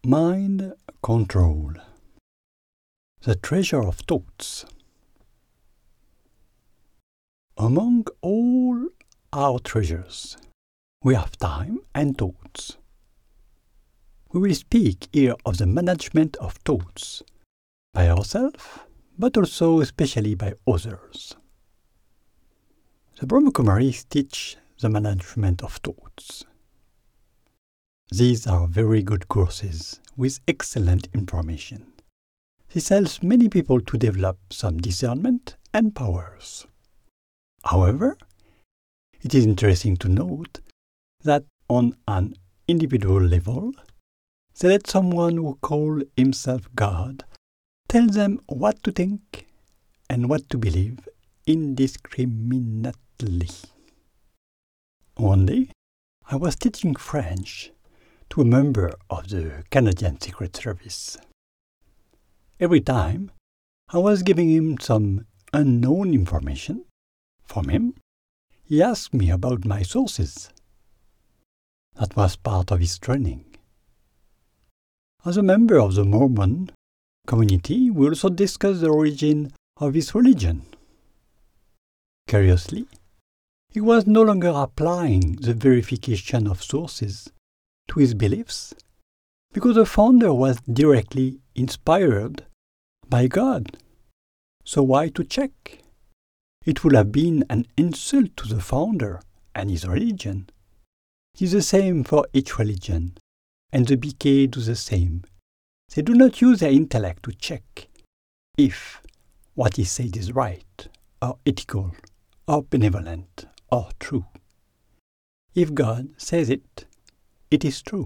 Mind control. The treasure of thoughts. Among all our treasures, we have time and thoughts. We will speak here of the management of thoughts, by ourselves, but also especially by others. The Brahma Kumaris teach the management of thoughts. These are very good courses with excellent information. This helps many people to develop some discernment and powers. However, it is interesting to note that on an individual level, they let someone who calls himself God tell them what to think and what to believe indiscriminately. One day, I was teaching French to a member of the Canadian Secret Service. Every time, I was giving him some unknown information. From him, he asked me about my sources. That was part of his training. As a member of the Mormon community, we also discussed the origin of his religion. Curiously, he was no longer applying the verification of sources to his beliefs, because the founder was directly inspired by God. So why to check? It would have been an insult to the founder and his religion. It is the same for each religion, and the BK do the same. They do not use their intellect to check if what is said is right, or ethical, or benevolent, or true. If God says it, it is true.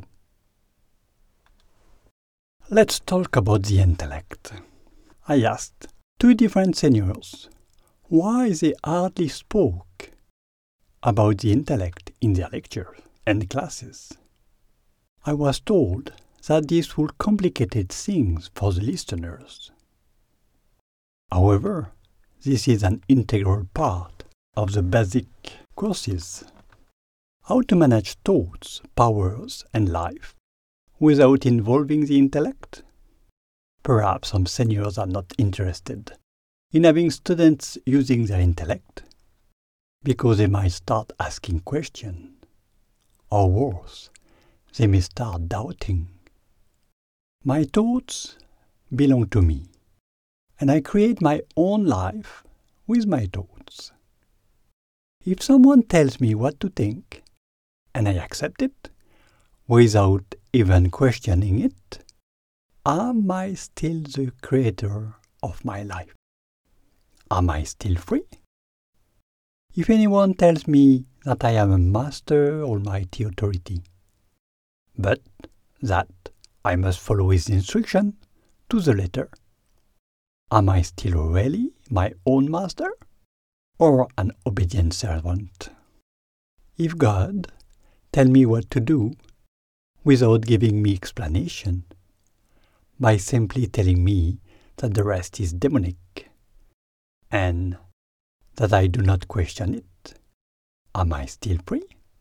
Let's talk about the intellect. I asked two different seniors why they hardly spoke about the intellect in their lectures and classes. I was told that this would complicate things for the listeners. However, this is an integral part of the basic courses. How to manage thoughts, powers, and life without involving the intellect? Perhaps some seniors are not interested in having students using their intellect because they might start asking questions, or worse, they may start doubting. My thoughts belong to me, and I create my own life with my thoughts. If someone tells me what to think, and I accept it, without even questioning it, am I still the creator of my life? Am I still free? If anyone tells me that I am a master almighty authority, but that I must follow his instruction to the letter, am I still really my own master, or an obedient servant? If God tells me what to do without giving me explanation, by simply telling me that the rest is demonic, and that I do not question it, am I still free?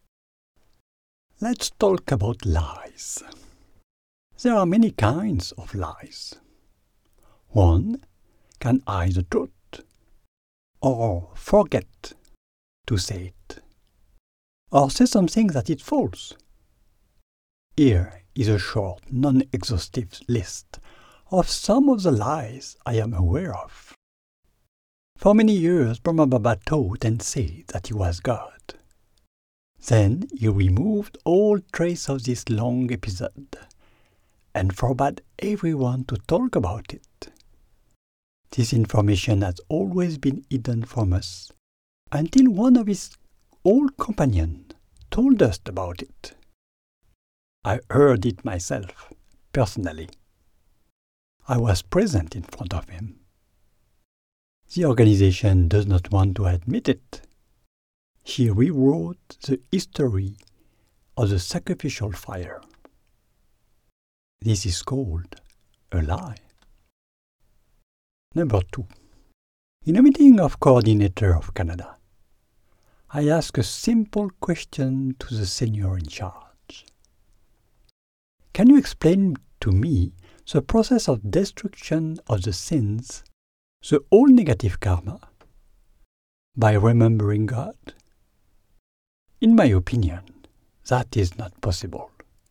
Let's talk about lies. There are many kinds of lies. One can hide the truth, or forget to say it, or say something that is false. Here is a short, non-exhaustive list of some of the lies I am aware of. For many years, Brahma Baba taught and said that he was God. Then he removed all trace of this long episode and forbade everyone to talk about it. This information has always been hidden from us until one of his old companions told us about it. I heard it myself, personally. I was present in front of him. The organization does not want to admit it. He rewrote the history of the sacrificial fire. This is called a lie. Number 2. In a meeting of coordinator of Canada, I asked a simple question to the senior in charge. Can you explain to me the process of destruction of the sins, the whole negative karma, by remembering God? In my opinion, that is not possible.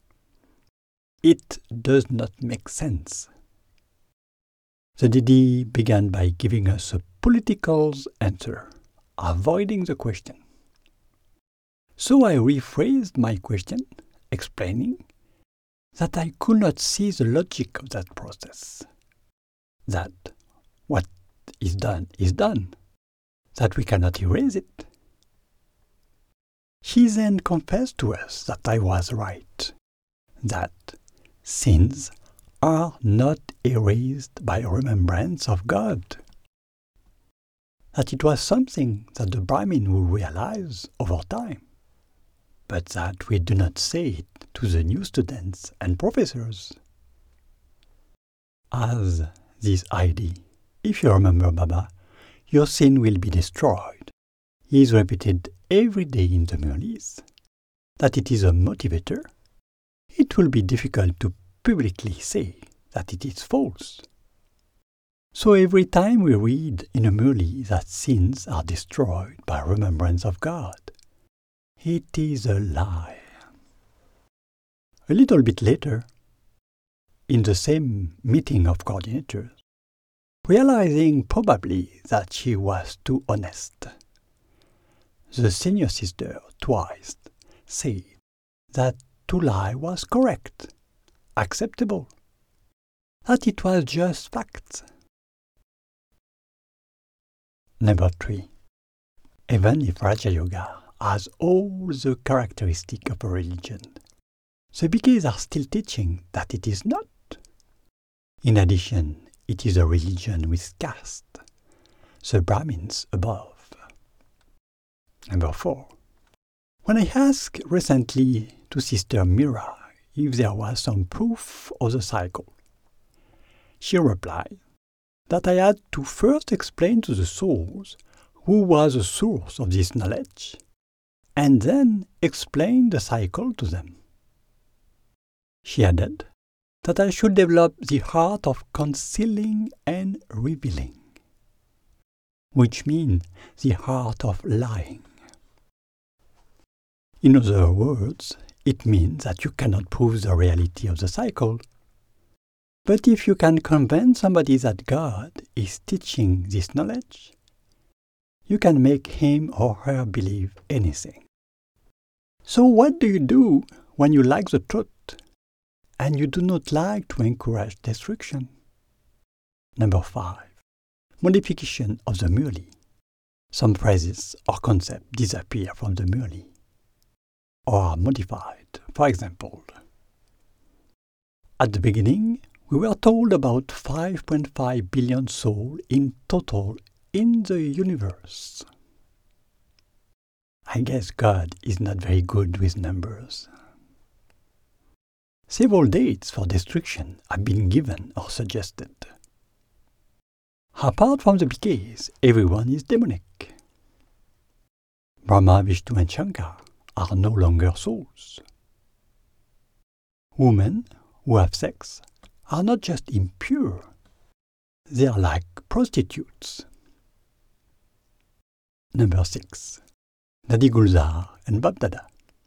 It does not make sense. The Didi began by giving us a political answer, avoiding the question. So I rephrased my question, explaining that I could not see the logic of that process. That what is done, that we cannot erase it. He then confessed to us that I was right, that sins are not erased by remembrance of God, that it was something that the Brahmin will realize over time, but that we do not say it to the new students and professors. As this idea, if you remember Baba, your sin will be destroyed, is repeated every day in the Murlis, that it is a motivator, it will be difficult to publicly say that it is false. So every time we read in a Murli that sins are destroyed by remembrance of God, it is a lie. A little bit later, in the same meeting of coordinators, realizing probably that she was too honest, the senior sister twice said that to lie was correct, acceptable, that it was just facts. Number 3. Even if Raja Yoga has all the characteristics of a religion, the Bhikkhus are still teaching that it is not. In addition, it is a religion with caste, the Brahmins above. Number 4. When I asked recently to Sister Mira if there was some proof of the cycle, she replied that I had to first explain to the souls who was the source of this knowledge, and then explain the cycle to them. She added that I should develop the art of concealing and revealing, which means the art of lying. In other words, it means that you cannot prove the reality of the cycle. But if you can convince somebody that God is teaching this knowledge, you can make him or her believe anything. So what do you do when you like the truth and you do not like to encourage destruction? Number 5. Modification of the Murli. Some phrases or concepts disappear from the Murli or are modified. For example, at the beginning, we were told about 5.5 billion souls in total in the universe. I guess God is not very good with numbers. Several dates for destruction have been given or suggested. Apart from the Bhikkhus, everyone is demonic. Brahma, Vishnu and Shankar are no longer souls. Women who have sex are not just impure, they are like prostitutes. Number 6. Dadi Gulzar and Babdada.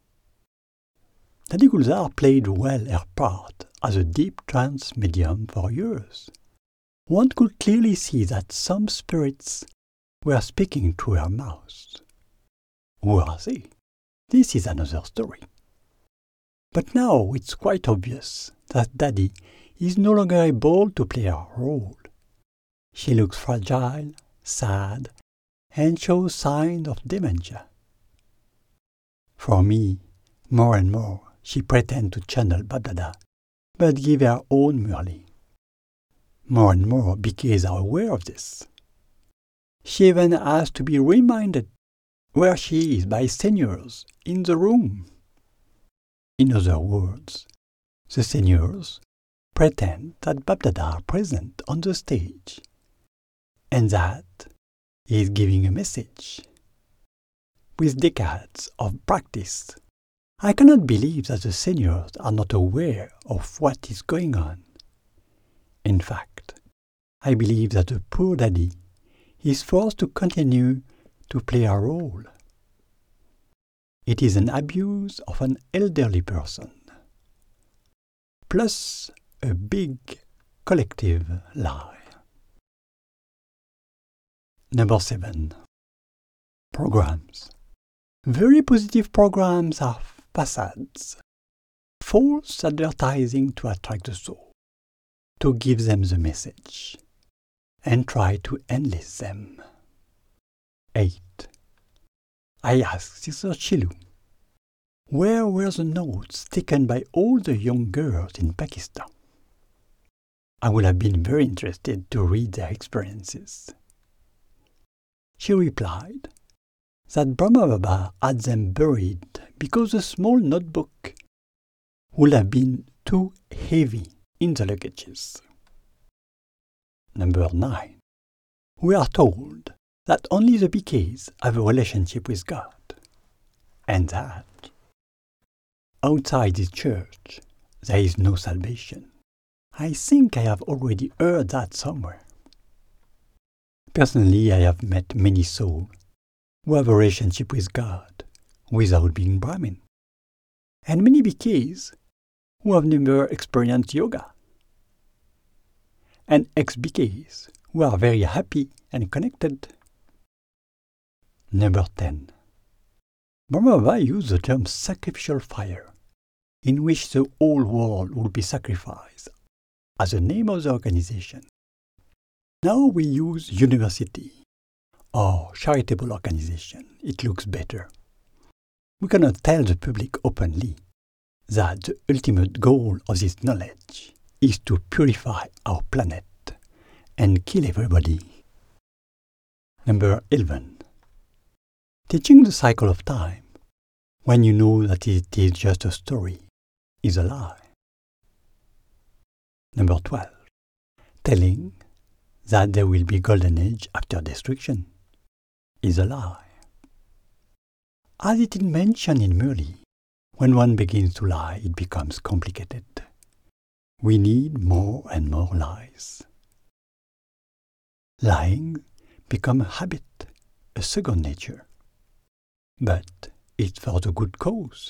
Dadi Gulzar played well her part as a deep trance medium for years. One could clearly see that some spirits were speaking through her mouth. Who are they? This is another story. But now it's quite obvious that Dadi is no longer able to play her role. She looks fragile, sad, and shows signs of dementia. For me, more and more, she pretends to channel Babdada, but give her own Murli. More and more Bhikkhus are aware of this. She even has to be reminded where she is by seniors in the room. In other words, the seniors pretend that Babdada are present on the stage, and that he is giving a message. With decades of practice, I cannot believe that the seniors are not aware of what is going on. In fact, I believe that the poor daddy is forced to continue to play a role. It is an abuse of an elderly person, plus a big collective lie. Number 7. Programs. Very positive programs are facades, false advertising to attract the soul, to give them the message, and try to enlist them. 8. I asked Sister Chilu, where were the notes taken by all the young girls in Pakistan? I would have been very interested to read their experiences. She replied that Brahma Baba had them buried because the small notebook would have been too heavy in the luggages. Number 9. We are told that only the BKs have a relationship with God, and that outside this church there is no salvation. I think I have already heard that somewhere. Personally, I have met many souls who have a relationship with God without being Brahmin, and many BKs who have never experienced yoga, and ex-BKs who are very happy and connected. Number 10. Brahma Baba used the term sacrificial fire, in which the whole world will be sacrificed, as the name of the organization. Now we use university or charitable organization. It looks better. We cannot tell the public openly that the ultimate goal of this knowledge is to purify our planet and kill everybody. Number 11. Teaching the cycle of time when you know that it is just a story is a lie. Number 12. Telling that there will be golden age after destruction is a lie. As it is mentioned in Murli, when one begins to lie, it becomes complicated. We need more and more lies. Lying becomes a habit, a second nature. But it's for the good cause.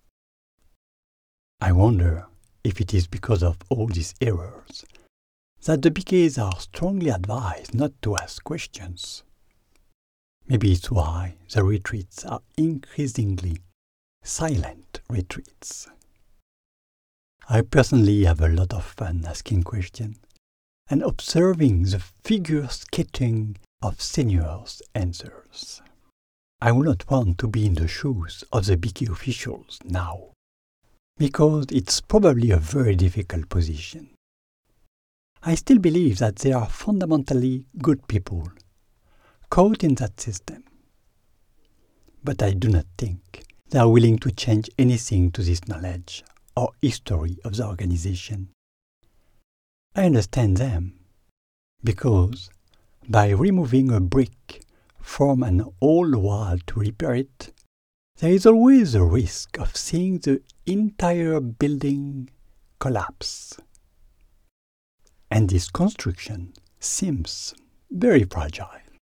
I wonder if it is because of all these errors that the BKs are strongly advised not to ask questions. Maybe it's why the retreats are increasingly silent retreats. I personally have a lot of fun asking questions and observing the figure skating of seniors' answers. I would not want to be in the shoes of the BK officials now, because it's probably a very difficult position. I still believe that they are fundamentally good people, caught in that system. But I do not think they are willing to change anything to this knowledge or history of the organization. I understand them, because by removing a brick from an old wall to repair it, there is always a risk of seeing the entire building collapse. And this construction seems very fragile.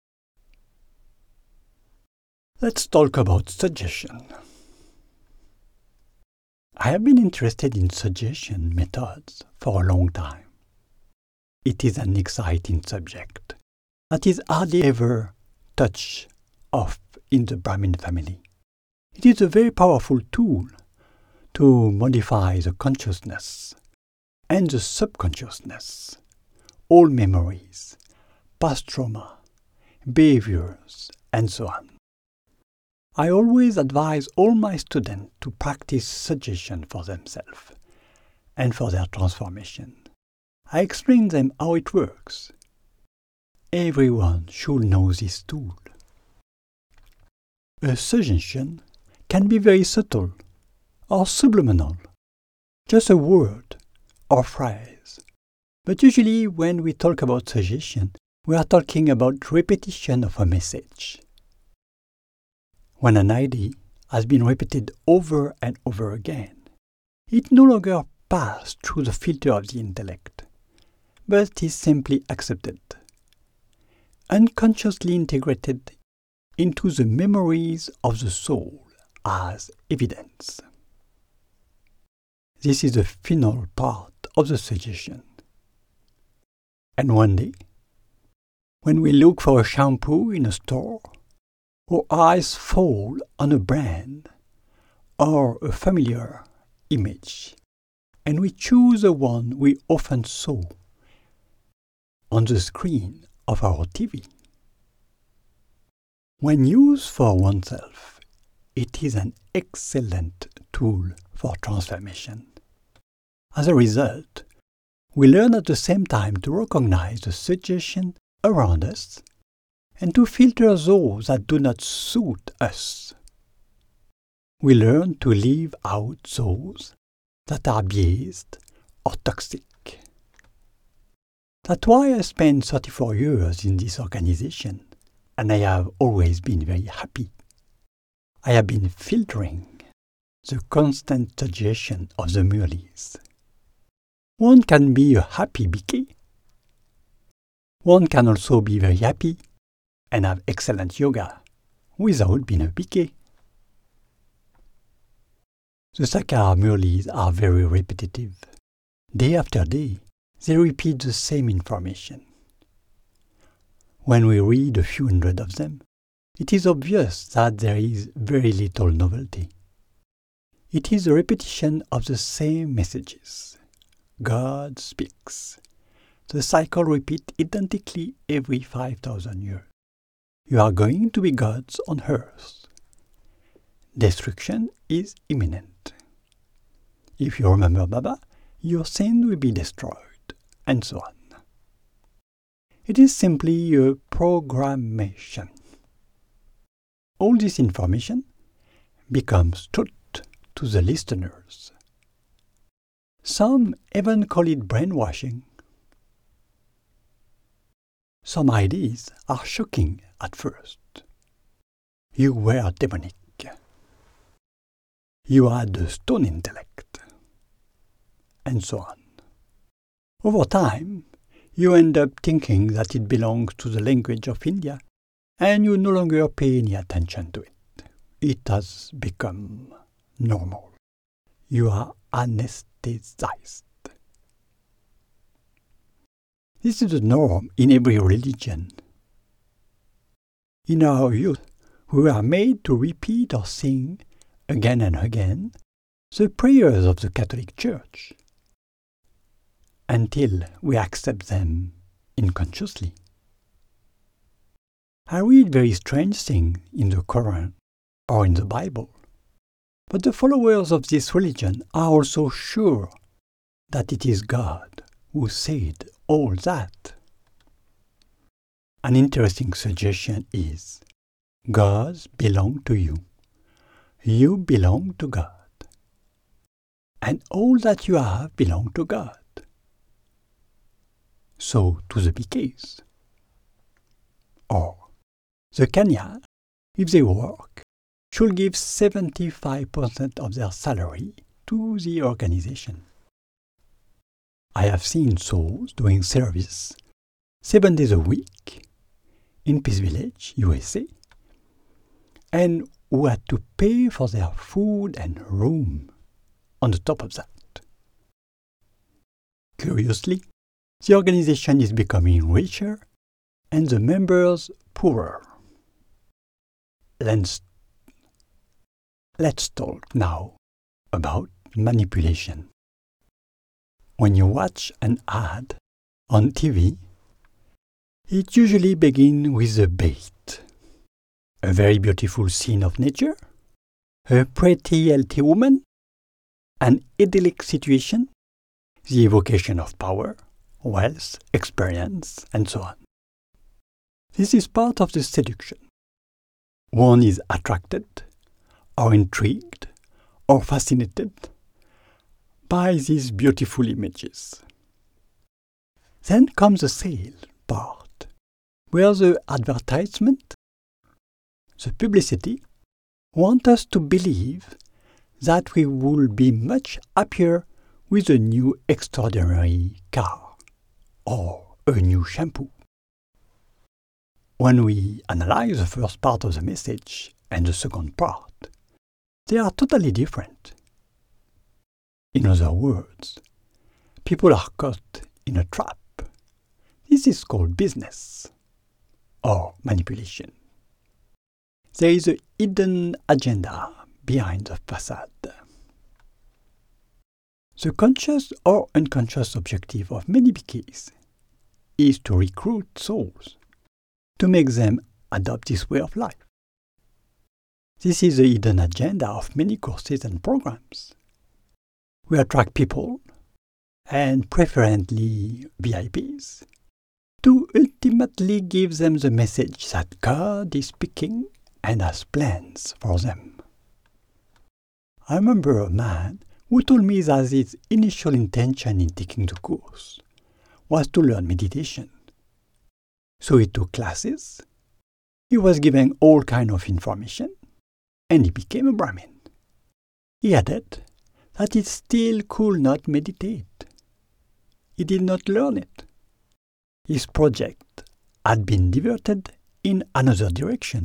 Let's talk about suggestion. I have been interested in suggestion methods for a long time. It is an exciting subject that is hardly ever touched of in the Brahmin family. It is a very powerful tool to modify the consciousness and the subconsciousness, all memories, past trauma, behaviors, and so on. I always advise all my students to practice suggestion for themselves and for their transformation. I explain them how it works. Everyone should know this tool. A suggestion can be very subtle or subliminal, just a word or phrase. But usually when we talk about suggestion, we are talking about repetition of a message. When an idea has been repeated over and over again, it no longer passes through the filter of the intellect, but is simply accepted, unconsciously integrated into the memories of the soul as evidence. This is the final part of the suggestion. And one day, when we look for a shampoo in a store, our eyes fall on a brand or a familiar image, and we choose the one we often saw on the screen of our TV. When used for oneself, it is an excellent tool for transformation. As a result, we learn at the same time to recognize the suggestions around us and to filter those that do not suit us. We learn to leave out those that are biased or toxic. That's why I spent 34 years in this organization, and I have always been very happy. I have been filtering the constant suggestion of the Murlis. One can be a happy BK. One can also be very happy and have excellent yoga without being a BK. The Sakar Murlis are very repetitive. Day after day, they repeat the same information. When we read a few hundred of them, it is obvious that there is very little novelty. It is a repetition of the same messages. God speaks. The cycle repeats identically every 5,000 years. You are going to be gods on earth. Destruction is imminent. If you remember Baba, your sin will be destroyed, and so on. It is simply a programmation. All this information becomes truth to the listeners. Some even call it brainwashing. Some ideas are shocking at first. You were demonic. You had a stone intellect, and so on. Over time, you end up thinking that it belongs to the language of India, and you no longer pay any attention to it. It has become normal. You are anesthetized. This is the norm in every religion. In our youth, we are made to repeat or sing again and again the prayers of the Catholic Church until we accept them unconsciously. I read very strange things in the Quran or in the Bible, but the followers of this religion are also sure that it is God who said all that. An interesting suggestion is, gods belong to you. You belong to God. And all that you have belong to God. So to the BKs. Or, the Kanya, if they work, should give 75% of their salary to the organization. I have seen souls doing service 7 days a week in Peace Village, USA, and who had to pay for their food and room on the top of that. Curiously, the organization is becoming richer and the members poorer. Let's talk now about manipulation. When you watch an ad on TV, it usually begins with a bait. A very beautiful scene of nature, a pretty healthy woman, an idyllic situation, the evocation of power, wealth, experience, and so on. This is part of the seduction. One is attracted, or intrigued, or fascinated by these beautiful images. Then comes the sale part, where the advertisement, the publicity, want us to believe that we will be much happier with a new extraordinary car or a new shampoo. When we analyze the first part of the message and the second part, they are totally different. In other words, people are caught in a trap. This is called business or manipulation. There is a hidden agenda behind the facade. The conscious or unconscious objective of many BKs is to recruit souls, to make them adopt this way of life. This is the hidden agenda of many courses and programs. We attract people, and preferably VIPs, to ultimately give them the message that God is speaking and has plans for them. I remember a man who told me that his initial intention in taking the course was to learn meditation. So he took classes, he was given all kinds of information, and he became a Brahmin. He added that he still could not meditate. He did not learn it. His project had been diverted in another direction.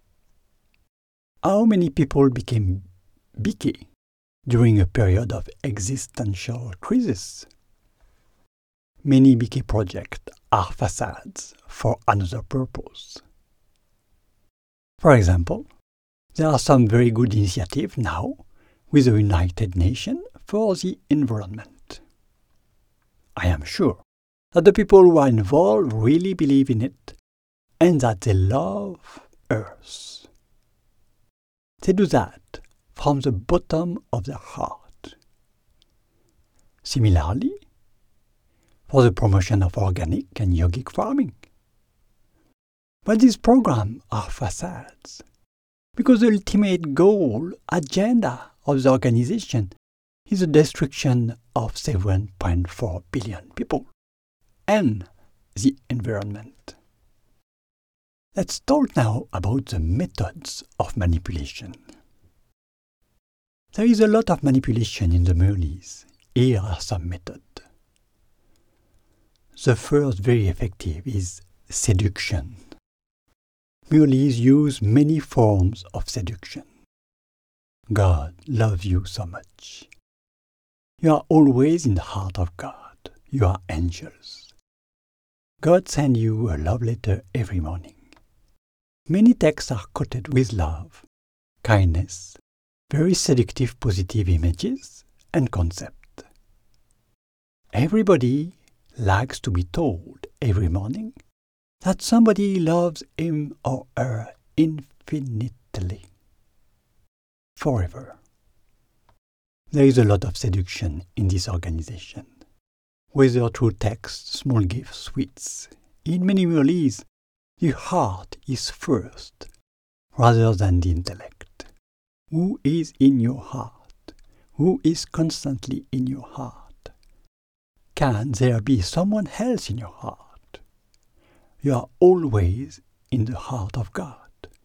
How many people became BK during a period of existential crisis? Many BK projects are facades for another purpose. For example, there are some very good initiatives now with the United Nations for the environment. I am sure that the people who are involved really believe in it and that they love Earth. They do that from the bottom of their heart. Similarly, for the promotion of organic and yogic farming. But these programs are facades, because the ultimate goal, agenda of the organization is the destruction of 7.4 billion people and the environment. Let's talk now about the methods of manipulation. There is a lot of manipulation in the Murlis. Here are some methods. The first, very effective, is seduction. Murlis use many forms of seduction. God loves you so much. You are always in the heart of God. You are angels. God sends you a love letter every morning. Many texts are quoted with love, kindness, very seductive positive images and concepts. Everybody likes to be told every morning that somebody loves him or her infinitely, forever. There is a lot of seduction in this organization, whether through text, small gifts, sweets. In many Murlis, the heart is first, rather than the intellect. Who is in your heart? Who is constantly in your heart? Can there be someone else in your heart? You are always in the heart of God.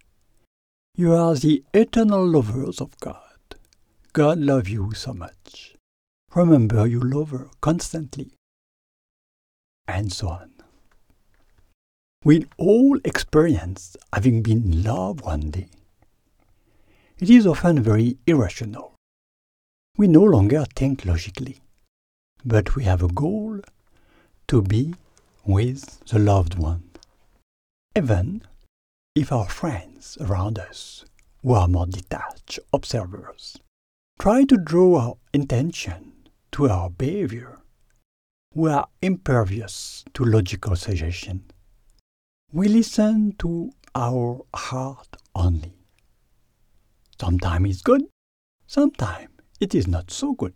You are the eternal lovers of God. God loves you so much. Remember you love her constantly. And so on. We all experience having been in love one day. It is often very irrational. We no longer think logically, but we have a goal to be with the loved one. Even if our friends around us, who are more detached observers, try to draw our attention to our behavior, we are impervious to logical suggestion. We listen to our heart only. Sometimes it's good, sometimes it is not so good.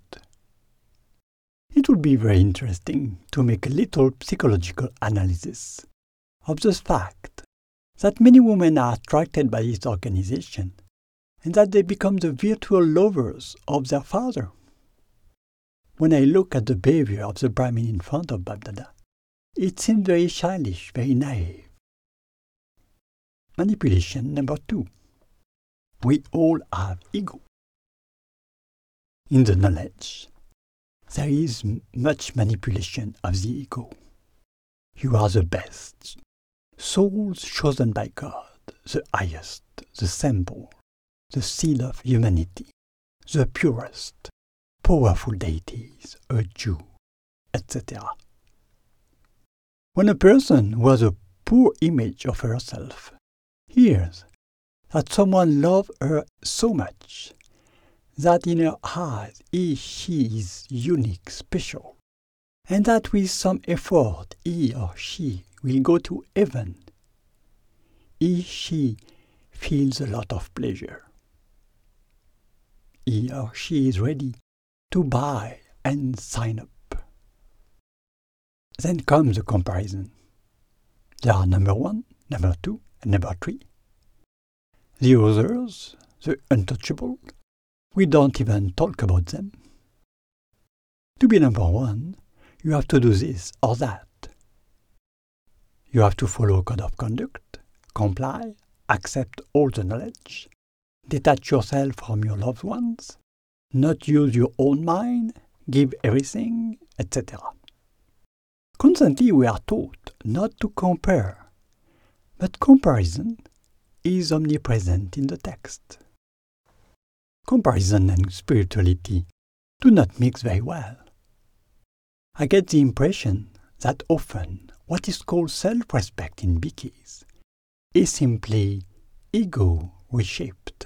It would be very interesting to make a little psychological analysis of the fact that many women are attracted by this organization and that they become the virtual lovers of their father. When I look at the behavior of the Brahmin in front of Bapdada, it seems very childish, very naive. Manipulation number 2. we all have ego. In the knowledge, there is much manipulation of the ego. You are the best, souls chosen by God, the highest, the symbol, the seal of humanity, the purest, powerful deities, a Jew, etc. When a person who has a poor image of herself hears that someone loves her so much that in her eyes she is unique, special, and that with some effort he or she will go to heaven, she feels a lot of pleasure. He or she is ready to buy and sign up. Then comes the comparison. There are number 1, number 2, and number 3. The others, the untouchable, we don't even talk about them. To be number 1, you have to do this or that. You have to follow a code of conduct, comply, accept all the knowledge, detach yourself from your loved ones, not use your own mind, give everything, etc. Constantly we are taught not to compare, but comparison is omnipresent in the text. Comparison and spirituality do not mix very well. I get the impression that often what is called self-respect in bhikkhus is simply ego reshaped.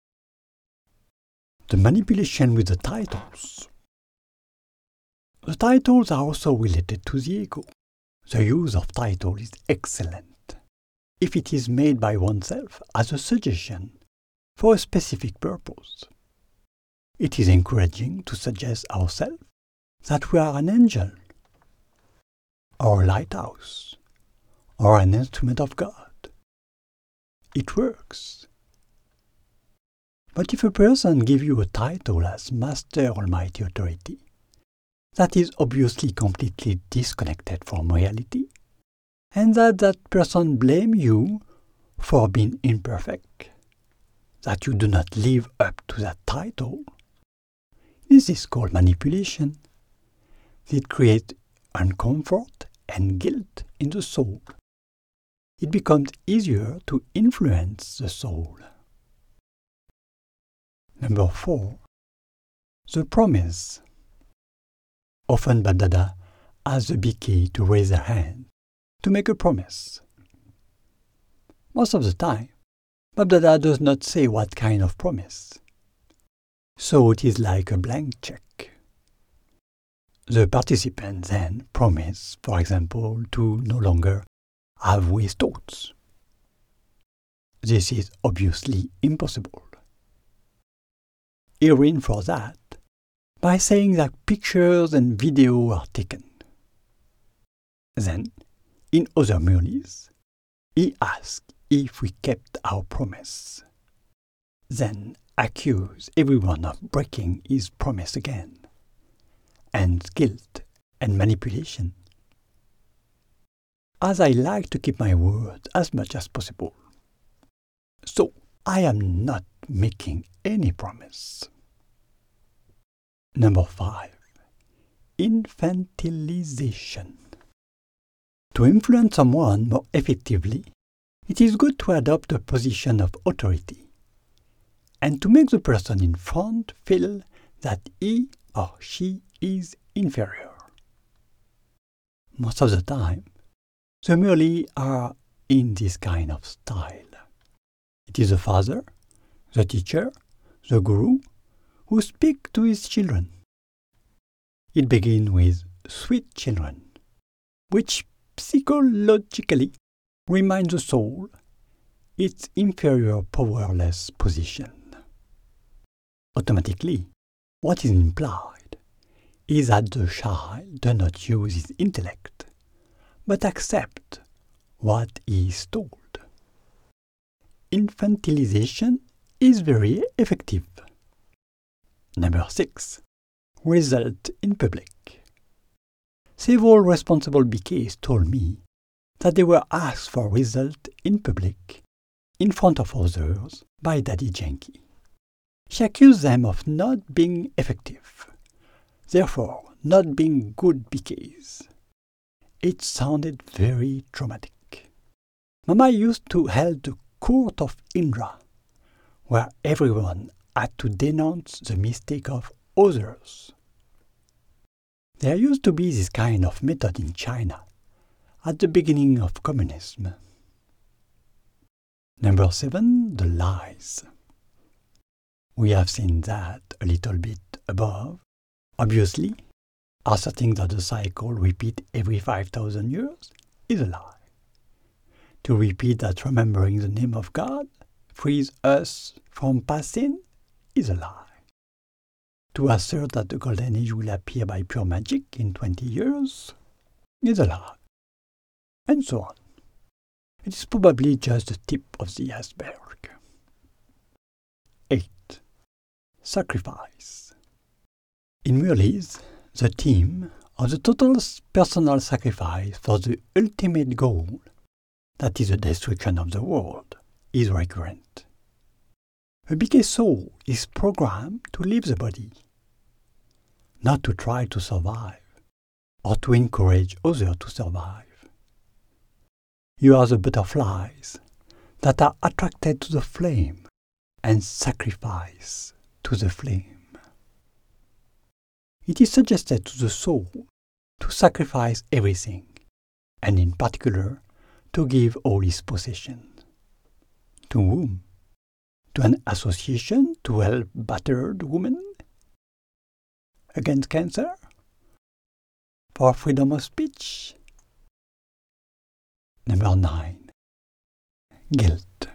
The manipulation with the titles. The titles are also related to the ego. The use of title is excellent if it is made by oneself as a suggestion for a specific purpose. It is encouraging to suggest ourselves that we are an angel, or a lighthouse, or an instrument of God. It works. But if a person gives you a title as Master Almighty Authority, that is obviously completely disconnected from reality, and that person blames you for being imperfect, that you do not live up to that title, this is called manipulation. It creates uncomfort and guilt in the soul. It becomes easier to influence the soul. Number 4. The promise. Often BapDada asks the bhikkhus to raise their hand to make a promise. Most of the time, BapDada does not say what kind of promise. So it is like a blank check. The participant then promise, for example, to no longer have waste thoughts. This is obviously impossible. He reinforces that by saying that pictures and video are taken. Then, in other murlis, he asks if we kept our promise. Then accuse everyone of breaking his promise again, and guilt and manipulation. As I like to keep my word as much as possible, so I am not making any promise. Number 5. Infantilization. To influence someone more effectively, it is good to adopt a position of authority and to make the person in front feel that he or she is inferior. Most of the time, the murli are in this kind of style. It is the father, the teacher, the guru, who speak to his children. It begins with sweet children, which psychologically reminds the soul its inferior powerless position. Automatically, what is implied is that the child does not use his intellect, but accept what he is told. Infantilization is very effective. Number 6. Result in public. Several responsible bhikkhus told me that they were asked for result in public, in front of others, by Daddy Yankee. She accused them of not being effective, therefore not being good because it sounded very traumatic. Mama used to hold the court of Indra, where everyone had to denounce the mistake of others. There used to be this kind of method in China at the beginning of communism. Number 7, the lies. We have seen that a little bit above. Obviously, asserting that the cycle repeats every 5,000 years is a lie. To repeat that remembering the name of God frees us from past sin is a lie. To assert that the Golden Age will appear by pure magic in 20 years is a lie. And so on. It is probably just the tip of the iceberg. 8. Sacrifice. In Murli's, the theme of the total personal sacrifice for the ultimate goal, that is the destruction of the world, is recurrent. A BK soul is programmed to leave the body, not to try to survive, or to encourage others to survive. You are the butterflies that are attracted to the flame and sacrifice to the flame. It is suggested to the soul to sacrifice everything, and in particular, to give all his possessions. To whom? To an association to help battered women? Against cancer? For freedom of speech? Number 9. Guilt.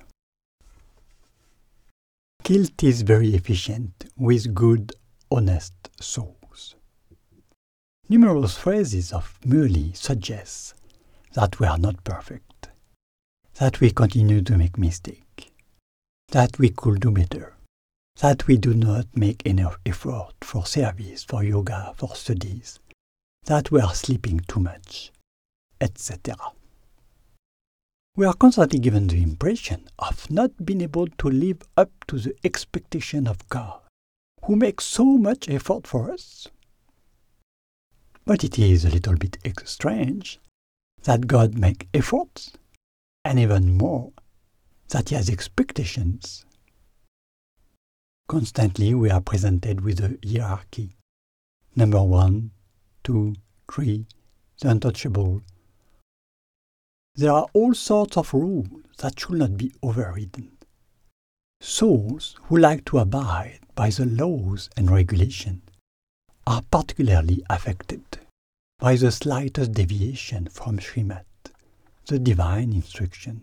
Guilt is very efficient with good, honest souls. Numerous phrases of Murli suggest that we are not perfect, that we continue to make mistakes, that we could do better, that we do not make enough effort for service, for yoga, for studies, that we are sleeping too much, etc. We are constantly given the impression of not being able to live up to the expectation of God, who makes so much effort for us. But it is a little bit strange that God makes efforts, and even more, that He has expectations. Constantly we are presented with a hierarchy. Number 1, 2, 3, the untouchable. There are all sorts of rules that should not be overridden. Souls who like to abide by the laws and regulations are particularly affected by the slightest deviation from Srimad, the divine instruction.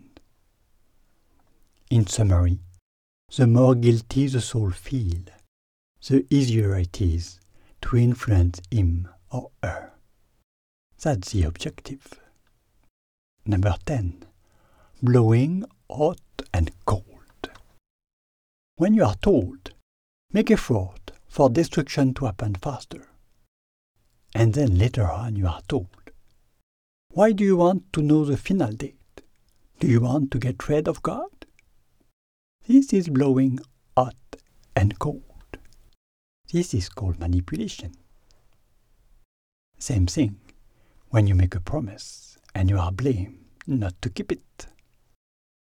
In summary, the more guilty the soul feels, the easier it is to influence him or her. That's the objective. Number 10. Blowing hot and cold. When you are told, make effort for destruction to happen faster, and then later on you are told, why do you want to know the final date? Do you want to get rid of God? This is blowing hot and cold. This is called manipulation. Same thing when you make a promise and you are blamed not to keep it.